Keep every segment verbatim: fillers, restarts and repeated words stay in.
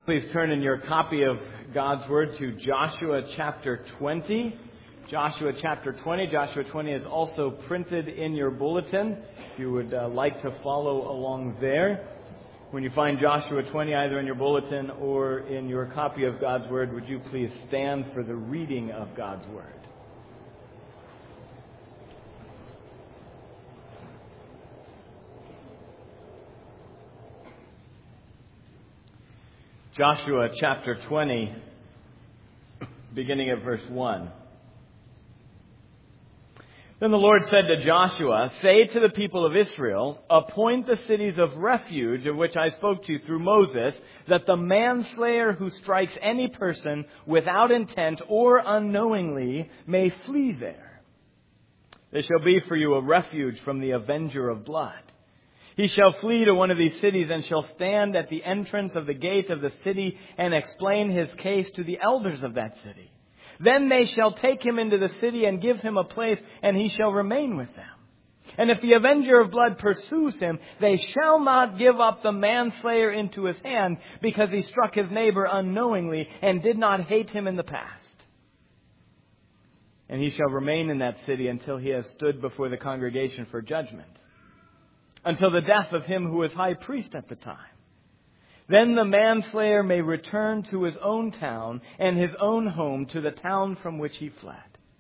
Please turn in your copy of God's Word to Joshua chapter twenty. Joshua chapter twenty. Joshua twenty is also printed in your bulletin if you would uh, like to follow along there. When you find Joshua twenty either in your bulletin or in your copy of God's Word, would you please stand for the reading of God's Word? Joshua chapter twenty, beginning at verse one. Then the Lord said to Joshua, "Say to the people of Israel, appoint the cities of refuge of which I spoke to you through Moses, that the manslayer who strikes any person without intent or unknowingly may flee there. They shall be for you a refuge from the avenger of blood. He shall flee to one of these cities and shall stand at the entrance of the gate of the city and explain his case to the elders of that city. Then they shall take him into the city and give him a place, and he shall remain with them. And if the avenger of blood pursues him, they shall not give up the manslayer into his hand, because he struck his neighbor unknowingly and did not hate him in the past. And he shall remain in that city until he has stood before the congregation for judgment, until the death of him who is high priest at the time. Then the manslayer may return to his own town and his own home, to the town from which he fled."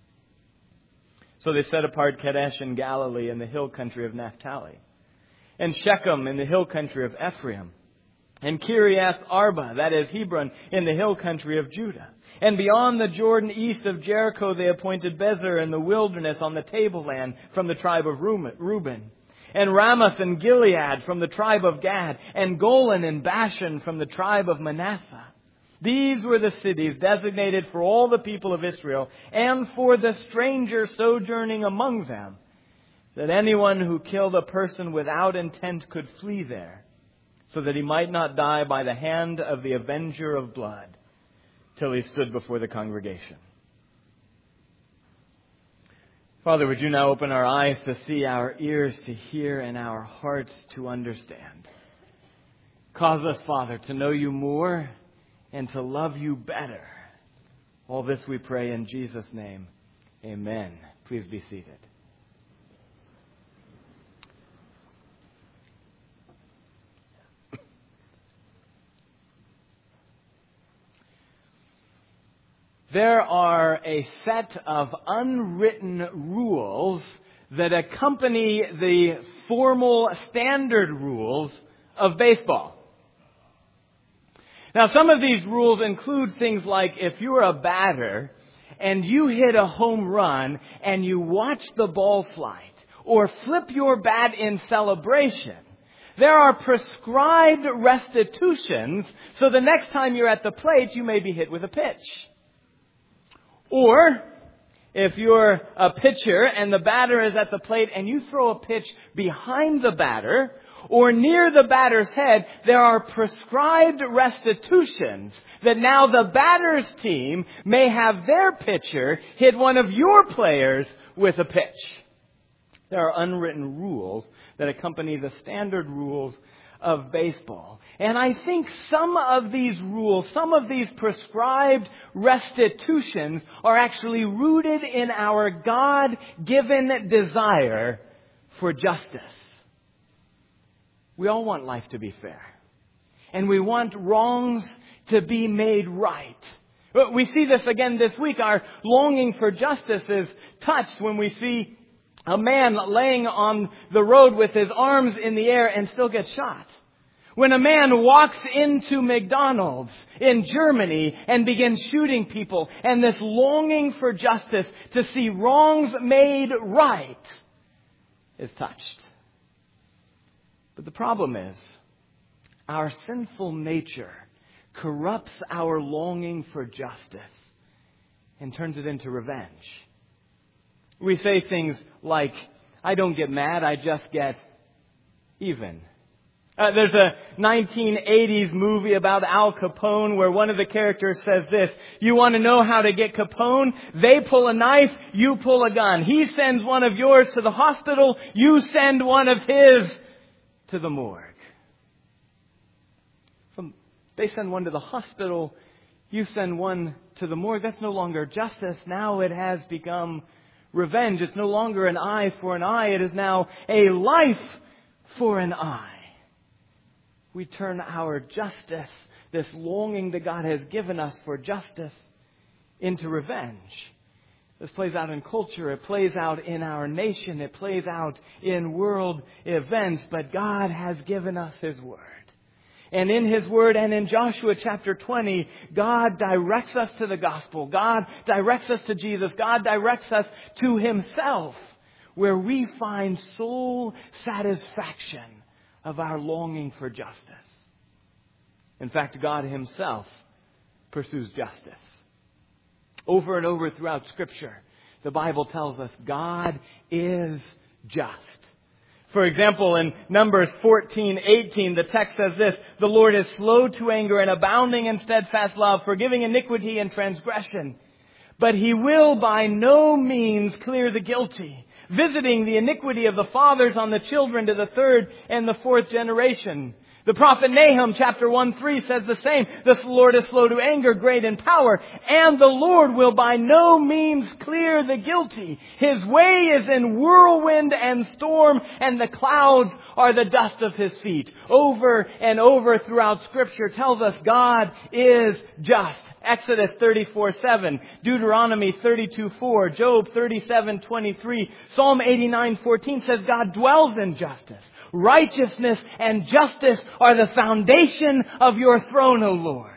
So they set apart Kadesh in Galilee in the hill country of Naphtali, and Shechem in the hill country of Ephraim, and Kiriath Arba, that is Hebron, in the hill country of Judah. And beyond the Jordan east of Jericho they appointed Bezer in the wilderness on the tableland from the tribe of Reuben, and Ramoth and Gilead from the tribe of Gad, and Golan and Bashan from the tribe of Manasseh. These were the cities designated for all the people of Israel and for the stranger sojourning among them, that anyone who killed a person without intent could flee there, so that he might not die by the hand of the avenger of blood, till he stood before the congregation. Father, would you now open our eyes to see, our ears to hear, and our hearts to understand. Cause us, Father, to know you more and to love you better. All this we pray in Jesus' name. Amen. Please be seated. There are a set of unwritten rules that accompany the formal standard rules of baseball. Now, some of these rules include things like, if you're a batter and you hit a home run and you watch the ball flight or flip your bat in celebration, there are prescribed restitutions, so the next time you're at the plate you may be hit with a pitch. Or, if you're a pitcher and the batter is at the plate and you throw a pitch behind the batter or near the batter's head, there are prescribed restitutions that now the batter's team may have their pitcher hit one of your players with a pitch. There are unwritten rules that accompany the standard rules of baseball. And I think some of these rules, some of these prescribed restitutions are actually rooted in our God-given desire for justice. We all want life to be fair. And we want wrongs to be made right. We see this again this week. Our longing for justice is touched when we see a man laying on the road with his arms in the air and still gets shot. When a man walks into McDonald's in Germany and begins shooting people, and this longing for justice to see wrongs made right is touched. But the problem is, our sinful nature corrupts our longing for justice and turns it into revenge. We say things like, "I don't get mad, I just get even." Uh, there's a nineteen eighties movie about Al Capone where one of the characters says this: "You want to know how to get Capone? They pull a knife, you pull a gun. He sends one of yours to the hospital, you send one of his to the morgue." From They send one to the hospital. You send one to the morgue. That's no longer justice. Now it has become revenge. It's no longer an eye for an eye. It is now a life for an eye. We turn our justice, this longing that God has given us for justice, into revenge. This plays out in culture. It plays out in our nation. It plays out in world events. But God has given us His Word. And in His Word and in Joshua chapter twenty, God directs us to the gospel. God directs us to Jesus. God directs us to Himself, where we find soul satisfaction of our longing for justice. In fact, God Himself pursues justice. Over and over throughout Scripture, the Bible tells us God is just. For example, in Numbers fourteen eighteen, the text says this: "The Lord is slow to anger and abounding in steadfast love, forgiving iniquity and transgression. But He will by no means clear the guilty, visiting the iniquity of the fathers on the children to the third and the fourth generation." The prophet Nahum, chapter one three, says the same. "The Lord is slow to anger, great in power, and the Lord will by no means clear the guilty. His way is in whirlwind and storm, and the clouds are the dust of His feet." Over and over throughout Scripture tells us God is just. Exodus thirty-four seven, Deuteronomy thirty-two four, Job thirty-seven twenty-three, Psalm eighty-nine fourteen says God dwells in justice. "Righteousness and justice are the foundation of your throne, O Lord."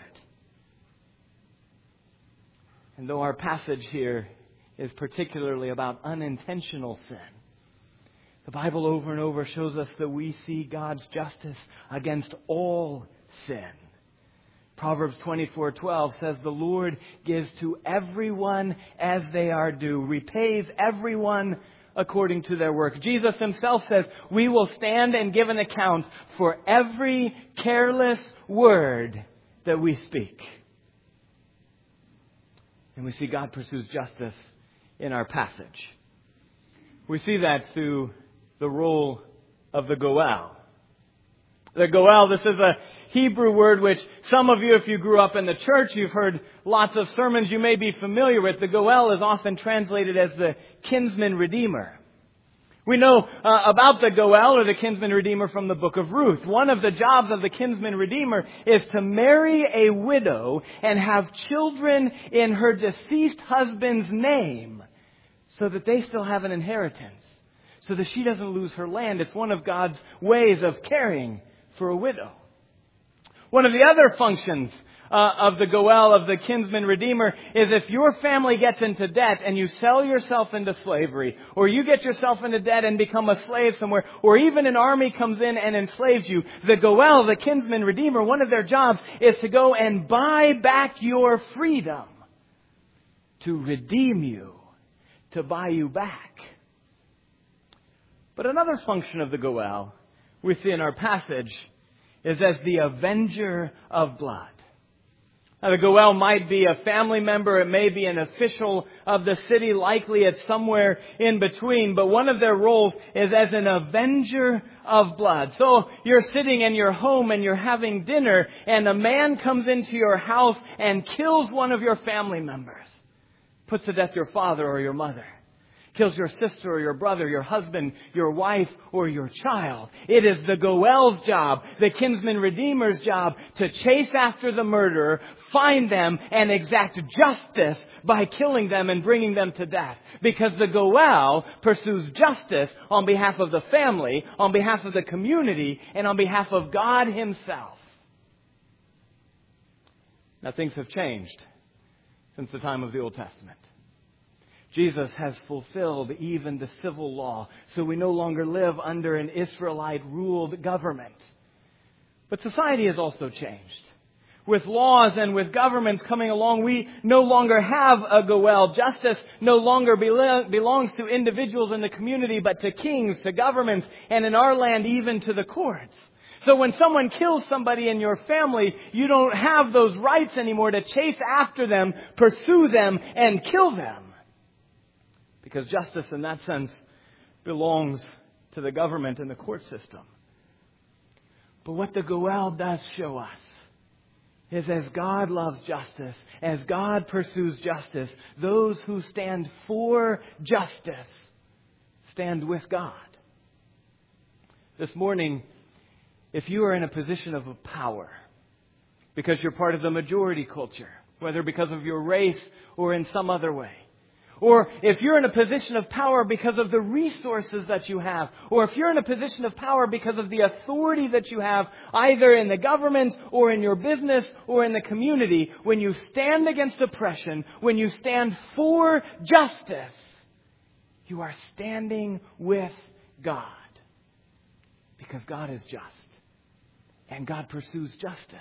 And though our passage here is particularly about unintentional sin, the Bible over and over shows us that we see God's justice against all sin. Proverbs twenty-four twelve says, "The Lord gives to everyone as they are due, repays everyone according to their work." Jesus Himself says, "We will stand and give an account for every careless word that we speak." And we see God pursues justice in our passage. We see that through the role of the Goel. The Goel, this is a Hebrew word which some of you, if you grew up in the church, you've heard lots of sermons you may be familiar with. The Goel is often translated as the kinsman redeemer. We know uh, about the Goel, or the kinsman redeemer, from the book of Ruth. One of the jobs of the kinsman redeemer is to marry a widow and have children in her deceased husband's name so that they still have an inheritance, so that she doesn't lose her land. It's one of God's ways of caring for a widow. One of the other functions uh, of the Goel, of the kinsman redeemer, is if your family gets into debt and you sell yourself into slavery, or you get yourself into debt and become a slave somewhere, or even an army comes in and enslaves you, the Goel, the kinsman redeemer, one of their jobs is to go and buy back your freedom, to redeem you, to buy you back. But another function of the Goel we see in our passage is as the avenger of blood. Now, the Goel might be a family member. It may be an official of the city. Likely it's somewhere in between. But one of their roles is as an avenger of blood. So you're sitting in your home and you're having dinner, and a man comes into your house and kills one of your family members. Puts to death your father or your mother. Kills your sister or your brother, your husband, your wife, or your child. It is the Goel's job, the kinsman redeemer's job, to chase after the murderer, find them, and exact justice by killing them and bringing them to death. Because the Goel pursues justice on behalf of the family, on behalf of the community, and on behalf of God Himself. Now, things have changed since the time of the Old Testament. Jesus has fulfilled even the civil law, so we no longer live under an Israelite-ruled government. But society has also changed. With laws and with governments coming along, we no longer have a Goel. Justice no longer belo- belongs to individuals in the community, but to kings, to governments, and in our land, even to the courts. So when someone kills somebody in your family, you don't have those rights anymore to chase after them, pursue them, and kill them. Because justice in that sense belongs to the government and the court system. But what the Goel does show us is as God loves justice, as God pursues justice, those who stand for justice stand with God. This morning, if you are in a position of power, because you're part of the majority culture, whether because of your race or in some other way, or if you're in a position of power because of the resources that you have, or if you're in a position of power because of the authority that you have, either in the government or in your business or in the community, when you stand against oppression, when you stand for justice, you are standing with God. Because God is just. And God pursues justice.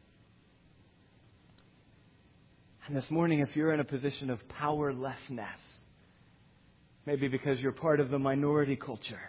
And this morning, if you're in a position of powerlessness, maybe because you're part of the minority culture,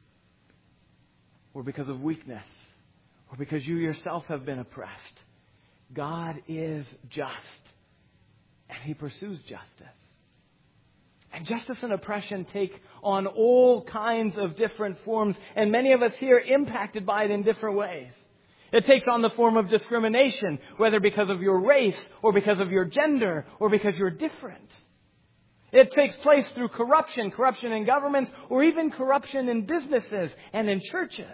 or because of weakness, or because you yourself have been oppressed, God is just, and He pursues justice. And justice and oppression take on all kinds of different forms, and many of us here are impacted by it in different ways. It takes on the form of discrimination, whether because of your race or because of your gender or because you're different. It takes place through corruption, corruption in governments, or even corruption in businesses and in churches.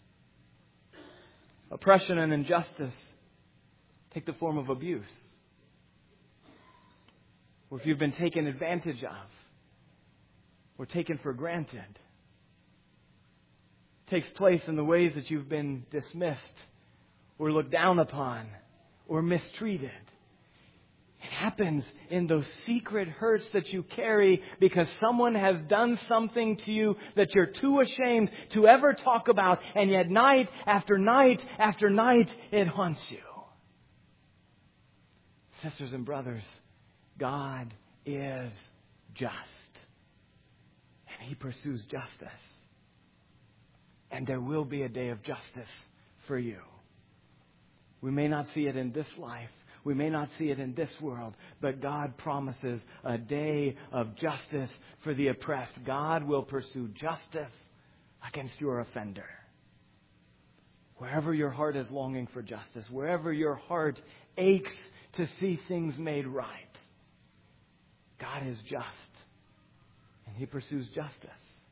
Oppression and injustice take the form of abuse, or if you've been taken advantage of or taken for granted. It takes place in the ways that you've been dismissed or looked down upon, or mistreated. It happens in those secret hurts that you carry because someone has done something to you that you're too ashamed to ever talk about, and yet night after night after night it haunts you. Sisters and brothers, God is just, and He pursues justice. And there will be a day of justice for you. We may not see it in this life. We may not see it in this world. But God promises a day of justice for the oppressed. God will pursue justice against your offender. Wherever your heart is longing for justice, wherever your heart aches to see things made right, God is just, and He pursues justice.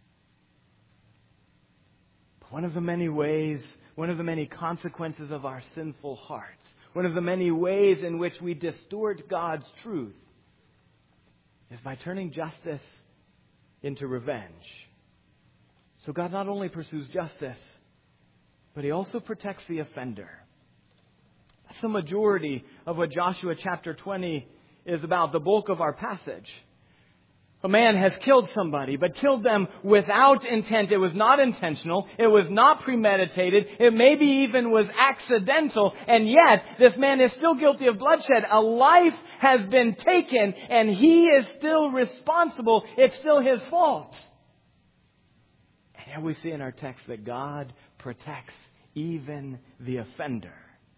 But one of the many ways One of the many consequences of our sinful hearts, one of the many ways in which we distort God's truth, is by turning justice into revenge. So God not only pursues justice, but He also protects the offender. That's the majority of what Joshua chapter twenty is about, the bulk of our passage. A man has killed somebody, but killed them without intent. It was not intentional. It was not premeditated. It maybe even was accidental. And yet, this man is still guilty of bloodshed. A life has been taken, and he is still responsible. It's still his fault. And here we see in our text that God protects even the offender.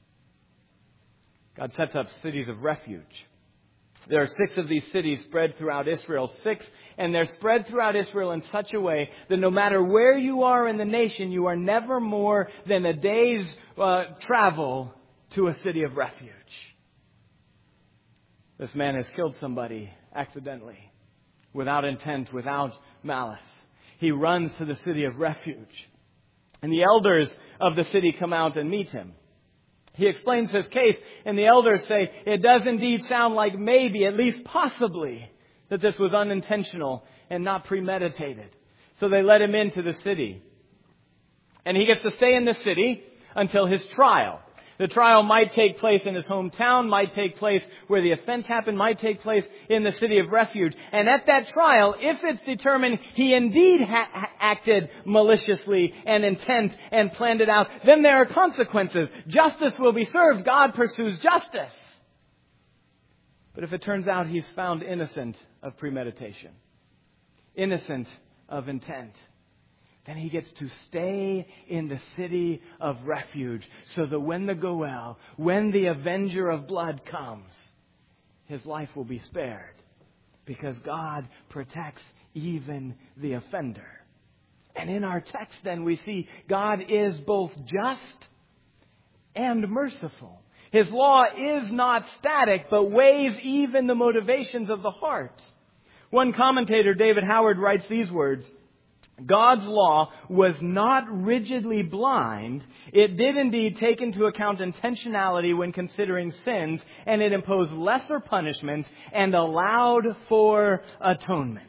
God sets up cities of refuge. There are six of these cities spread throughout Israel. Six, and they're spread throughout Israel in such a way that no matter where you are in the nation, you are never more than a day's uh, travel to a city of refuge. This man has killed somebody accidentally, without intent, without malice. He runs to the city of refuge. And the elders of the city come out and meet him. He explains his case, and the elders say, it does indeed sound like maybe, at least possibly, that this was unintentional and not premeditated. So they let him into the city. And he gets to stay in the city until his trial. The trial might take place in his hometown, might take place where the offense happened, might take place in the city of refuge. And at that trial, if it's determined he indeed ha- acted maliciously and intent and planned it out, then there are consequences. Justice will be served. God pursues justice. But if it turns out he's found innocent of premeditation, innocent of intent, then he gets to stay in the city of refuge so that when the Goel, when the avenger of blood comes, his life will be spared because God protects even the offender. And in our text then we see God is both just and merciful. His law is not static, but weighs even the motivations of the heart. One commentator, David Howard, writes these words: God's law was not rigidly blind. It did indeed take into account intentionality when considering sins, and it imposed lesser punishments and allowed for atonement.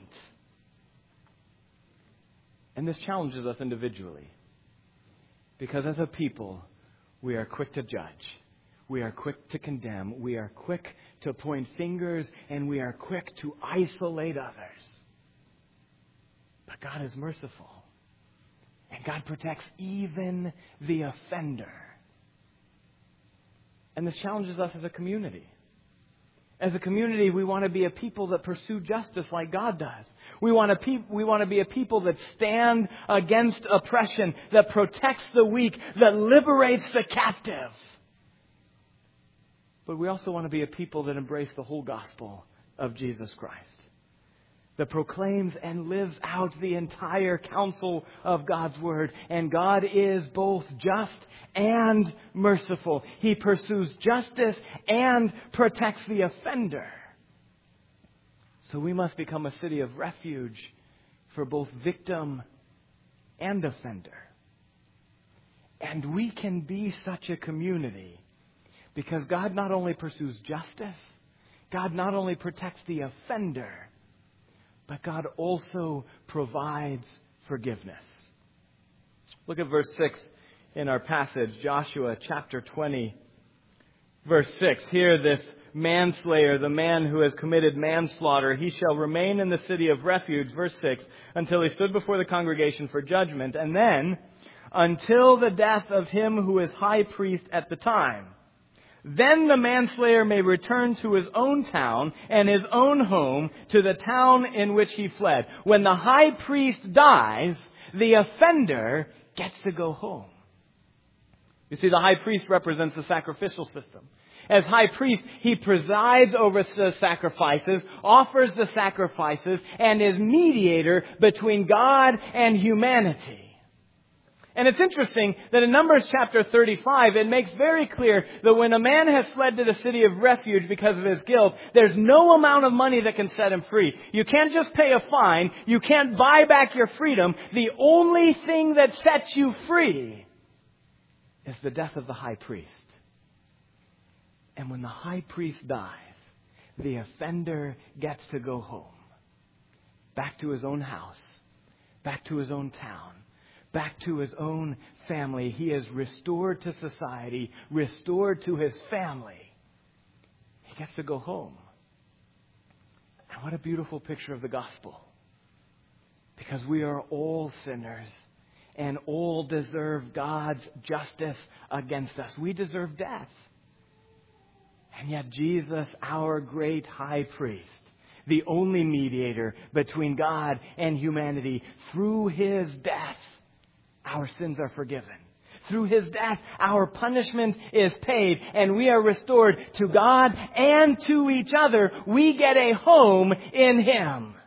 And this challenges us individually, because as a people, we are quick to judge. We are quick to condemn. We are quick to point fingers, and we are quick to isolate others. But God is merciful, and God protects even the offender. And this challenges us as a community. As a community, we want to be a people that pursue justice like God does. We want to pe- we want to be a people that stand against oppression, that protects the weak, that liberates the captive. But we also want to be a people that embrace the whole gospel of Jesus Christ, that proclaims and lives out the entire counsel of God's Word. And God is both just and merciful. He pursues justice and protects the offender. So we must become a city of refuge for both victim and offender. And we can be such a community because God not only pursues justice, God not only protects the offender, but God also provides forgiveness. Look at verse six in our passage, Joshua chapter twenty, verse six. Here, this manslayer, the man who has committed manslaughter, he shall remain in the city of refuge, verse six, until he stood before the congregation for judgment, and then until the death of him who is high priest at the time. Then the manslayer may return to his own town and his own home, to the town in which he fled. When the high priest dies, the offender gets to go home. You see, the high priest represents the sacrificial system. As high priest, he presides over the sacrifices, offers the sacrifices, and is mediator between God and humanity. And it's interesting that in Numbers chapter thirty-five, it makes very clear that when a man has fled to the city of refuge because of his guilt, there's no amount of money that can set him free. You can't just pay a fine. You can't buy back your freedom. The only thing that sets you free is the death of the high priest. And when the high priest dies, the offender gets to go home. Back to his own house. Back to his own town. Back to his own family. He is restored to society, restored to his family. He gets to go home. And what a beautiful picture of the gospel. Because we are all sinners and all deserve God's justice against us. We deserve death. And yet Jesus, our great high priest, the only mediator between God and humanity, through his death, our sins are forgiven. Through his death, our punishment is paid, and we are restored to God and to each other. We get a home in him.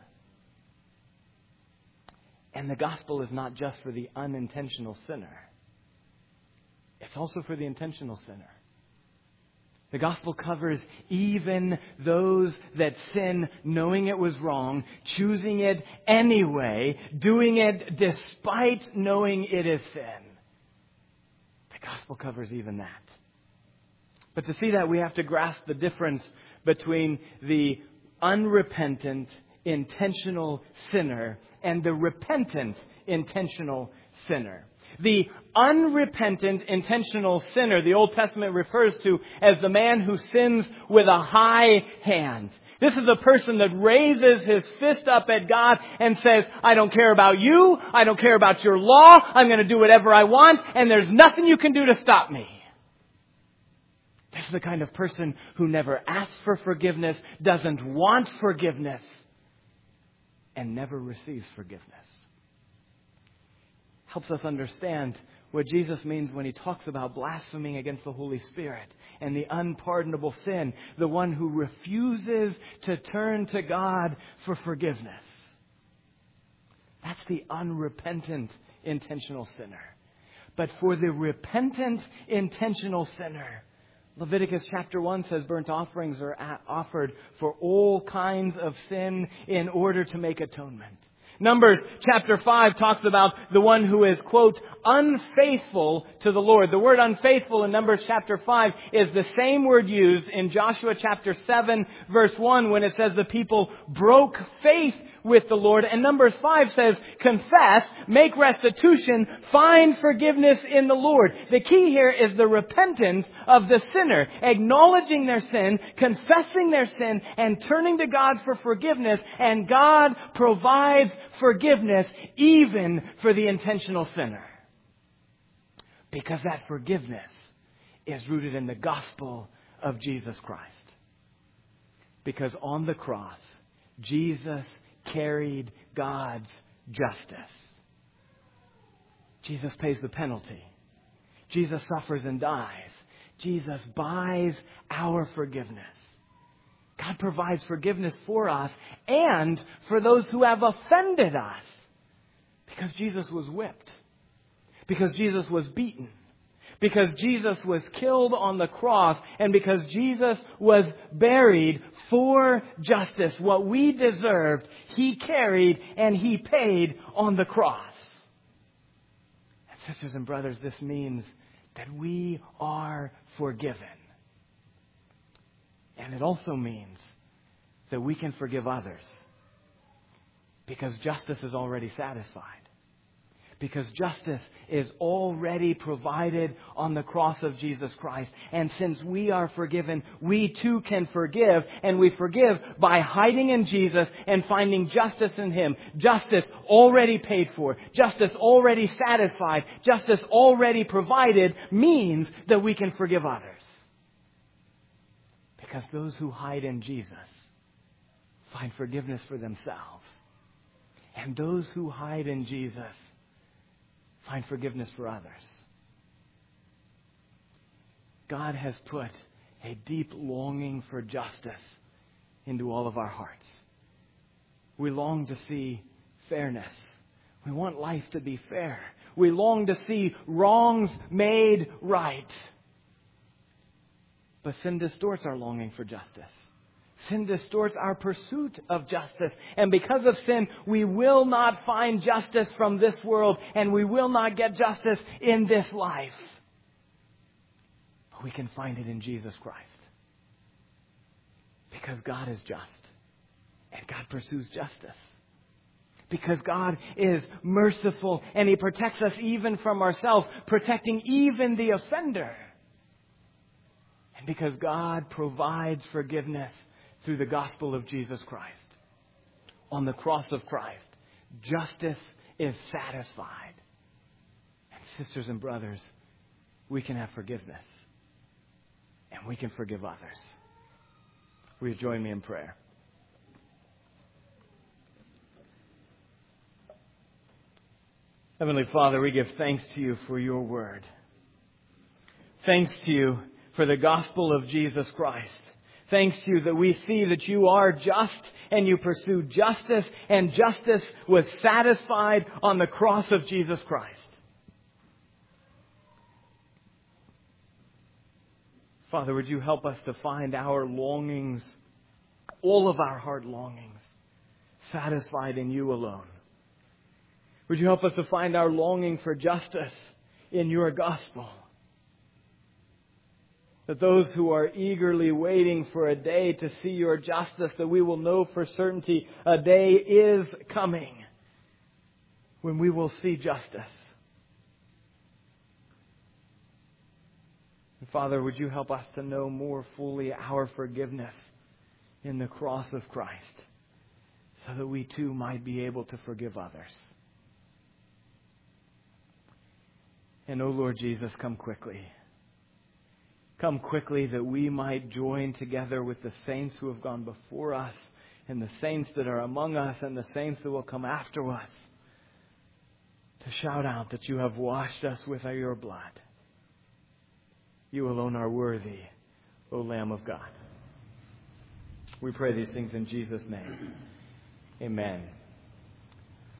And the gospel is not just for the unintentional sinner. It's also for the intentional sinner. The gospel covers even those that sin knowing it was wrong, choosing it anyway, doing it despite knowing it is sin. The gospel covers even that. But to see that, we have to grasp the difference between the unrepentant, intentional sinner and the repentant, intentional sinner. The unrepentant, intentional sinner, the Old Testament refers to as the man who sins with a high hand. This is a person that raises his fist up at God and says, I don't care about you, I don't care about your law, I'm going to do whatever I want, and there's nothing you can do to stop me. This is the kind of person who never asks for forgiveness, doesn't want forgiveness, and never receives forgiveness. Helps us understand what Jesus means when he talks about blaspheming against the Holy Spirit and the unpardonable sin, the one who refuses to turn to God for forgiveness. That's the unrepentant, intentional sinner. But for the repentant, intentional sinner, Leviticus chapter one says burnt offerings are offered for all kinds of sin in order to make atonement. Numbers chapter five talks about the one who is, quote, unfaithful to the Lord. The word unfaithful in Numbers chapter five is the same word used in Joshua chapter seven verse one when it says the people broke faith with the Lord. And Numbers five says, confess, make restitution, find forgiveness in the Lord. The key here is the repentance of the sinner, acknowledging their sin, confessing their sin, and turning to God for forgiveness. And God provides forgiveness even for the intentional sinner. Because that forgiveness is rooted in the gospel of Jesus Christ. Because on the cross, Jesus carried God's justice. Jesus pays the penalty. Jesus suffers and dies. Jesus buys our forgiveness. God provides forgiveness for us and for those who have offended us. Because Jesus was whipped. Because Jesus was beaten. Because Jesus was killed on the cross, and because Jesus was buried for justice. What we deserved, He carried and He paid on the cross. And sisters and brothers, this means that we are forgiven. And it also means that we can forgive others. Because justice is already satisfied. Because justice is already provided on the cross of Jesus Christ. And since we are forgiven, we too can forgive. And we forgive by hiding in Jesus and finding justice in Him. Justice already paid for. Justice already satisfied. Justice already provided means that we can forgive others. Because those who hide in Jesus find forgiveness for themselves. And those who hide in Jesus find forgiveness for others. God has put a deep longing for justice into all of our hearts. We long to see fairness. We want life to be fair. We long to see wrongs made right. But sin distorts our longing for justice. Sin distorts our pursuit of justice. And because of sin, we will not find justice from this world. And we will not get justice in this life. But we can find it in Jesus Christ. Because God is just. And God pursues justice. Because God is merciful. And He protects us even from ourselves. Protecting even the offender. And because God provides forgiveness through the gospel of Jesus Christ. On the cross of Christ, justice is satisfied. And sisters and brothers, we can have forgiveness. And we can forgive others. Will you join me in prayer? Heavenly Father, we give thanks to You for Your word. Thanks to You for the gospel of Jesus Christ. Thanks to You that we see that You are just and You pursue justice, and justice was satisfied on the cross of Jesus Christ. Father, would You help us to find our longings, all of our heart longings, satisfied in You alone. Would You help us to find our longing for justice in Your gospel? That those who are eagerly waiting for a day to see Your justice, that we will know for certainty a day is coming when we will see justice. And Father, would You help us to know more fully our forgiveness in the cross of Christ, so that we too might be able to forgive others. And, O Lord Jesus, come quickly. Come quickly that we might join together with the saints who have gone before us, and the saints that are among us, and the saints that will come after us, to shout out that You have washed us with Your blood. You alone are worthy, O Lamb of God. We pray these things in Jesus' name. Amen.